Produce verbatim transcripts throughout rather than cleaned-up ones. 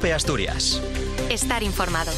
COPE Asturias. Estar informado.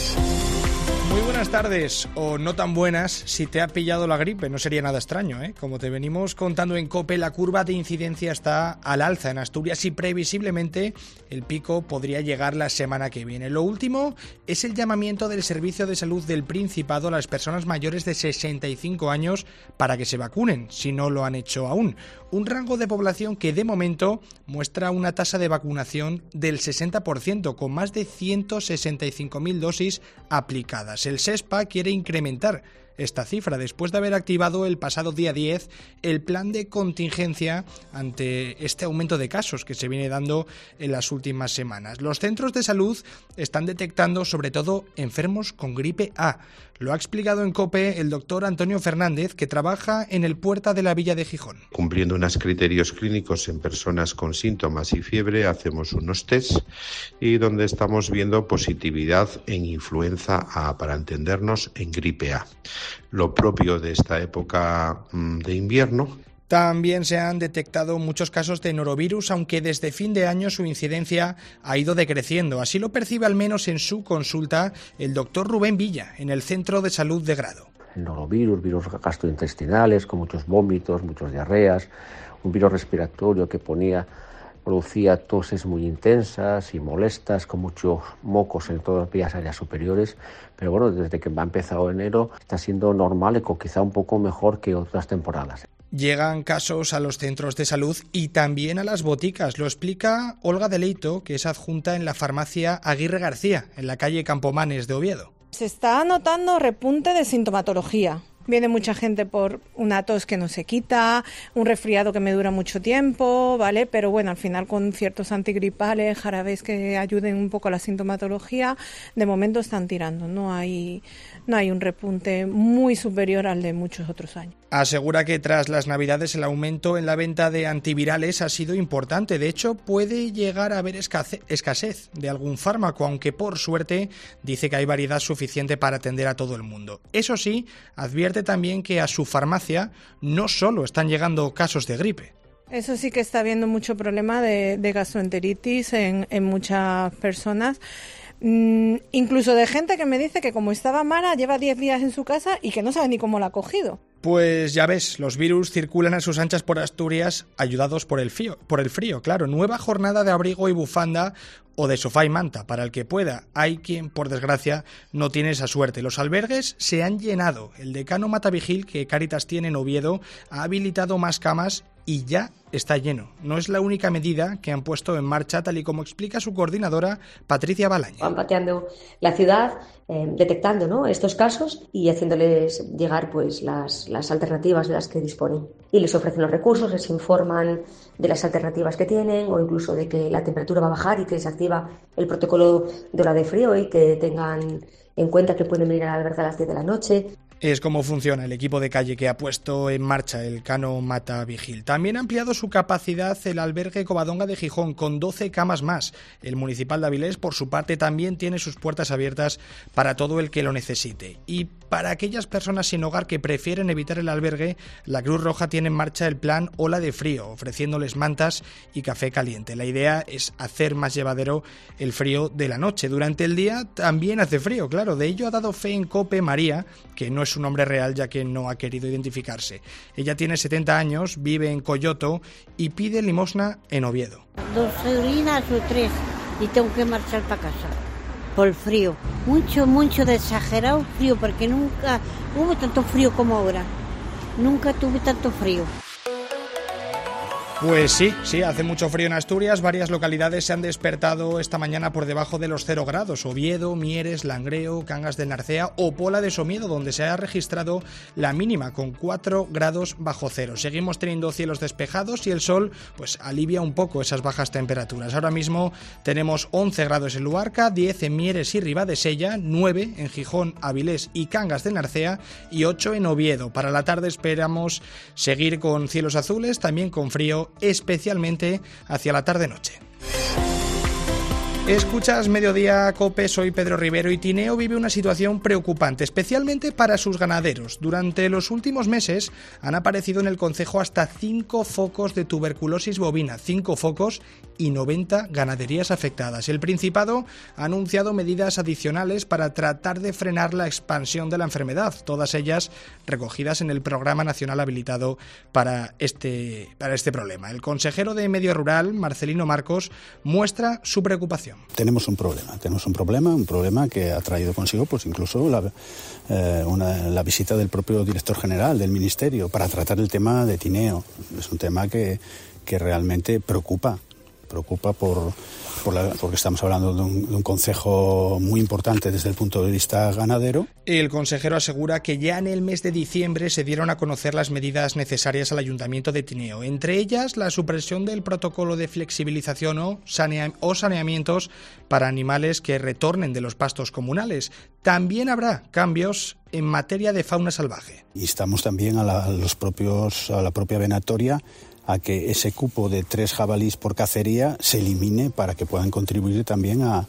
Muy buenas tardes, o no tan buenas, si te ha pillado la gripe, no sería nada extraño, ¿eh? Como te venimos contando en COPE, la curva de incidencia está al alza en Asturias y previsiblemente el pico podría llegar la semana que viene. Lo último es el llamamiento del Servicio de Salud del Principado a las personas mayores de sesenta y cinco años para que se vacunen, si no lo han hecho aún. Un rango de población que de momento muestra una tasa de vacunación del sesenta por ciento, con más de ciento sesenta y cinco mil dosis aplicadas. El SESPA quiere incrementar esta cifra después de haber activado el pasado día diez el plan de contingencia ante este aumento de casos que se viene dando en las últimas semanas. Los centros de salud están detectando sobre todo enfermos con gripe A. Lo ha explicado en COPE el doctor Antonio Fernández, que trabaja en el Puerta de la Villa de Gijón. Cumpliendo unos criterios clínicos en personas con síntomas y fiebre, hacemos unos tests y donde estamos viendo positividad en influenza A, para entendernos, en gripe A. Lo propio de esta época de invierno. También se han detectado muchos casos de norovirus, aunque desde fin de año su incidencia ha ido decreciendo. Así lo percibe al menos en su consulta el doctor Rubén Villa, en el Centro de Salud de Grado. El norovirus, virus gastrointestinales, con muchos vómitos, muchas diarreas, un virus respiratorio que ponía, producía toses muy intensas y molestas, con muchos mocos en todas las vías aéreas superiores. Pero bueno, desde que ha empezado enero está siendo normal y quizá un poco mejor que otras temporadas. Llegan casos a los centros de salud y también a las boticas. Lo explica Olga Deleito, que es adjunta en la farmacia Aguirre García, en la calle Campomanes de Oviedo. Se está notando repunte de sintomatología. Viene mucha gente por una tos que no se quita, un resfriado que me dura mucho tiempo, ¿vale? Pero bueno, al final con ciertos antigripales, jarabes que ayuden un poco a la sintomatología, de momento están tirando. No hay, no hay un repunte muy superior al de muchos otros años. Asegura que tras las Navidades el aumento en la venta de antivirales ha sido importante. De hecho, puede llegar a haber escasez de algún fármaco, aunque por suerte dice que hay variedad suficiente para atender a todo el mundo. Eso sí, advierte también que a su farmacia no solo están llegando casos de gripe. Eso sí que está habiendo mucho problema de, de gastroenteritis en, en muchas personas. Mm, incluso de gente que me dice que como estaba mala lleva diez días en su casa y que no sabe ni cómo la ha cogido. Pues ya ves, los virus circulan a sus anchas por Asturias, ayudados por el frío, por el frío, claro. Nueva jornada de abrigo y bufanda o de sofá y manta, para el que pueda. Hay quien, por desgracia, no tiene esa suerte. Los albergues se han llenado. El decano Matavigil, que Cáritas tiene en Oviedo, ha habilitado más camas y ya está lleno. No es la única medida que han puesto en marcha, tal y como explica su coordinadora, Patricia Balaña. Van pateando la ciudad, eh, detectando, ¿no?, estos casos y haciéndoles llegar pues las, las alternativas de las que disponen. Y les ofrecen los recursos, les informan de las alternativas que tienen o incluso de que la temperatura va a bajar y que se activa el protocolo de hora de frío y que tengan en cuenta que pueden venir a la alberca a las diez de la noche. Es como funciona el equipo de calle que ha puesto en marcha el Cano Matavigil. También ha ampliado su capacidad el albergue Covadonga de Gijón con doce camas más. El municipal de Avilés, por su parte, también tiene sus puertas abiertas para todo el que lo necesite. Y para aquellas personas sin hogar que prefieren evitar el albergue, la Cruz Roja tiene en marcha el plan Ola de Frío, ofreciéndoles mantas y café caliente. La idea es hacer más llevadero el frío de la noche. Durante el día también hace frío, claro. De ello ha dado fe en COPE María, que no es su nombre real ya que no ha querido identificarse. Ella tiene setenta años, vive en Coyoto y pide limosna en Oviedo. Dos horinas o tres y tengo que marchar para casa por el frío. Mucho, mucho de exagerado frío porque nunca hubo tanto frío como ahora. Nunca tuve tanto frío. Pues sí, sí, hace mucho frío en Asturias. Varias localidades se han despertado esta mañana por debajo de los cero grados. Oviedo, Mieres, Langreo, Cangas del Narcea o Pola de Somiedo, donde se ha registrado la mínima con cuatro grados bajo cero. Seguimos teniendo cielos despejados y el sol pues alivia un poco esas bajas temperaturas. Ahora mismo tenemos once grados en Luarca, diez en Mieres y Ribadesella, nueve en Gijón, Avilés y Cangas del Narcea y ocho en Oviedo. Para la tarde esperamos seguir con cielos azules, también con frío, especialmente hacia la tarde-noche. Escuchas Mediodía Cope, soy Pedro Rivero y Tineo vive una situación preocupante, especialmente para sus ganaderos. Durante los últimos meses han aparecido en el concejo hasta cinco focos de tuberculosis bovina, cinco focos y noventa ganaderías afectadas. El Principado ha anunciado medidas adicionales para tratar de frenar la expansión de la enfermedad, todas ellas recogidas en el Programa Nacional habilitado para este, para este problema. El consejero de Medio Rural, Marcelino Marcos, muestra su preocupación. Tenemos un problema, tenemos un problema, un problema que ha traído consigo pues incluso la, eh, una, la visita del propio director general del Ministerio para tratar el tema de tineo. Es un tema que, que realmente preocupa, preocupa por, por la, porque estamos hablando de un, de un concejo muy importante desde el punto de vista ganadero. El consejero asegura que ya en el mes de diciembre se dieron a conocer las medidas necesarias al Ayuntamiento de Tineo, entre ellas la supresión del protocolo de flexibilización o, sanea- o saneamientos para animales que retornen de los pastos comunales. También habrá cambios en materia de fauna salvaje. Instamos también a, la, a los propios, a la propia venatoria a que ese cupo de tres jabalís por cacería se elimine para que puedan contribuir también a,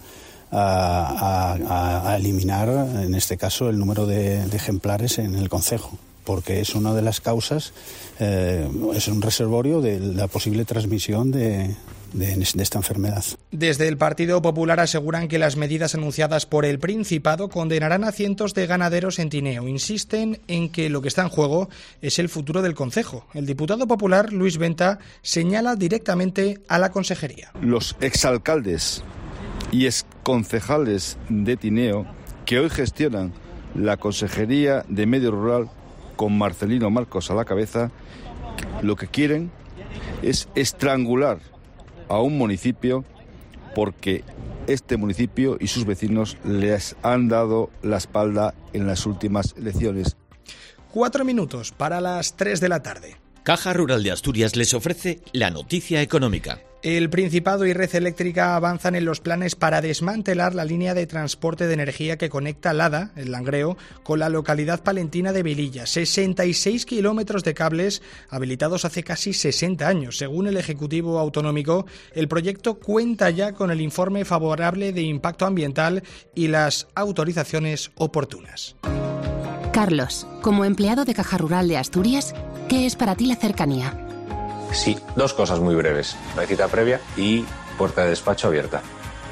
a, a, a eliminar, en este caso, el número de, de ejemplares en el concejo, porque es una de las causas, eh, es un reservorio de la posible transmisión de, de, de esta enfermedad. Desde el Partido Popular aseguran que las medidas anunciadas por el Principado condenarán a cientos de ganaderos en Tineo. Insisten en que lo que está en juego es el futuro del concejo. El diputado popular, Luis Venta, señala directamente a la consejería. Los exalcaldes y exconcejales de Tineo que hoy gestionan la Consejería de Medio Rural con Marcelino Marcos a la cabeza, lo que quieren es estrangular a un municipio porque este municipio y sus vecinos les han dado la espalda en las últimas elecciones. Cuatro minutos para las tres de la tarde. Caja Rural de Asturias les ofrece la noticia económica. El Principado y Red Eléctrica avanzan en los planes para desmantelar la línea de transporte de energía que conecta Lada, el Langreo, con la localidad palentina de Vililla. sesenta y seis kilómetros de cables habilitados hace casi sesenta años. Según el Ejecutivo Autonómico, el proyecto cuenta ya con el informe favorable de impacto ambiental y las autorizaciones oportunas. Carlos, como empleado de Caja Rural de Asturias, ¿qué es para ti la cercanía? Sí, dos cosas muy breves. No hay cita previa y puerta de despacho abierta.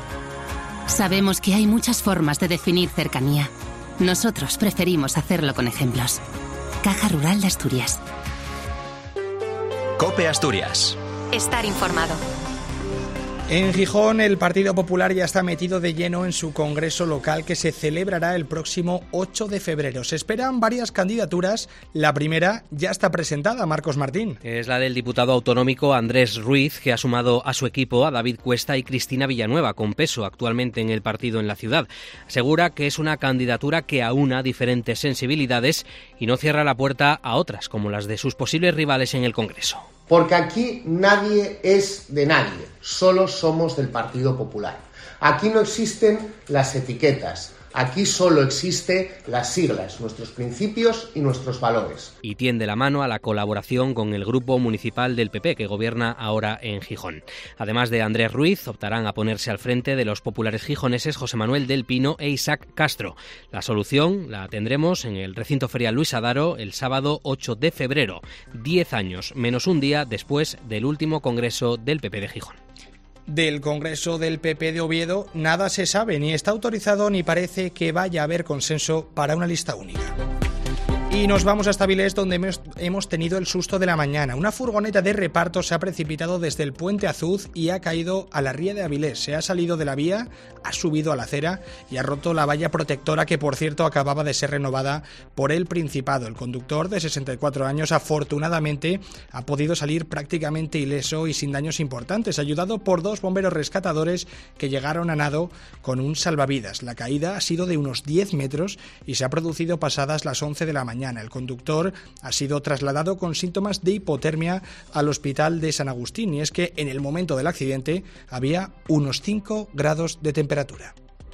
Sabemos que hay muchas formas de definir cercanía. Nosotros preferimos hacerlo con ejemplos. Caja Rural de Asturias. COPE Asturias. Estar informado. En Gijón, el Partido Popular ya está metido de lleno en su congreso local que se celebrará el próximo ocho de febrero. Se esperan varias candidaturas. La primera ya está presentada, Marcos Martín. Es la del diputado autonómico Andrés Ruiz, que ha sumado a su equipo a David Cuesta y Cristina Villanueva, con peso actualmente en el partido en la ciudad. Asegura que es una candidatura que aúna diferentes sensibilidades y no cierra la puerta a otras, como las de sus posibles rivales en el Congreso. Porque aquí nadie es de nadie, solo somos del Partido Popular. Aquí no existen las etiquetas, aquí solo existen las siglas, nuestros principios y nuestros valores. Y tiende la mano a la colaboración con el grupo municipal del P P, que gobierna ahora en Gijón. Además de Andrés Ruiz, optarán a ponerse al frente de los populares gijoneses José Manuel del Pino e Isaac Castro. La solución la tendremos en el recinto ferial Luis Adaro el sábado ocho de febrero, diez años menos un día después del último congreso del P P de Gijón. Del Congreso del P P de Oviedo nada se sabe, ni está autorizado ni parece que vaya a haber consenso para una lista única. Y nos vamos hasta Avilés, donde hemos tenido el susto de la mañana. Una furgoneta de reparto se ha precipitado desde el Puente Azuz y ha caído a la ría de Avilés. Se ha salido de la vía, ha subido a la acera y ha roto la valla protectora que, por cierto, acababa de ser renovada por el Principado. El conductor, de sesenta y cuatro años, afortunadamente ha podido salir prácticamente ileso y sin daños importantes, ayudado por dos bomberos rescatadores que llegaron a nado con un salvavidas. La caída ha sido de unos diez metros y se ha producido pasadas las once de la mañana. El conductor ha sido trasladado con síntomas de hipotermia al hospital de San Agustín, y es que en el momento del accidente había unos cinco grados de temperatura.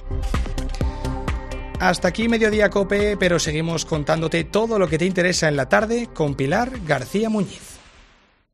Hasta aquí Mediodía Cope, pero seguimos contándote todo lo que te interesa en la tarde con Pilar García Muñiz.